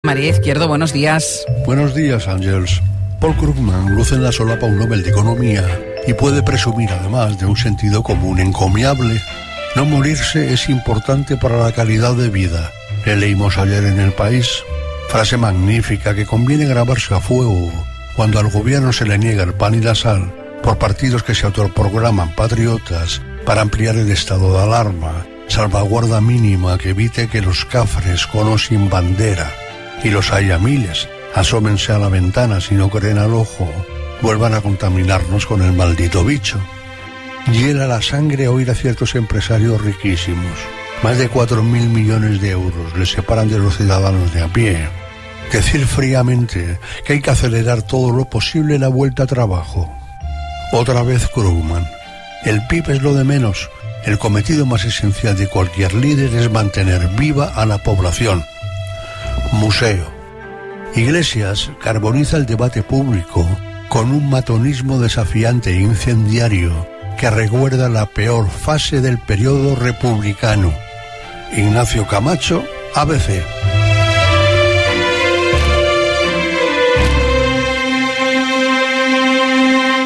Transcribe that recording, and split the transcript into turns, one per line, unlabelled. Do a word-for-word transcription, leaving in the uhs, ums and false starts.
María Izquierdo, buenos días.
Buenos días, Ángels. Paul Krugman luce en la solapa un Nobel de Economía y puede presumir además de un sentido común encomiable. No morirse es importante para la calidad de vida. Le leímos ayer en El País. Frase magnífica que conviene grabarse a fuego cuando al gobierno se le niega el pan y la sal por partidos que se autoproclaman patriotas para ampliar el estado de alarma, salvaguarda mínima que evite que los cafres con o sin bandera, y los haya miles, asómense a la ventana si no creen al ojo, vuelvan a contaminarnos con el maldito bicho. Hiela la sangre oír a ciertos empresarios riquísimos. Más de cuatro mil millones de euros les separan de los ciudadanos de a pie. Decir fríamente que hay que acelerar todo lo posible la vuelta a trabajo. Otra vez Krugman. El P I B es lo de menos. El cometido más esencial de cualquier líder es mantener viva a la población. Museo. Iglesias carboniza el debate público con un matonismo desafiante e incendiario que recuerda la peor fase del periodo republicano. Ignacio Camacho, A B C.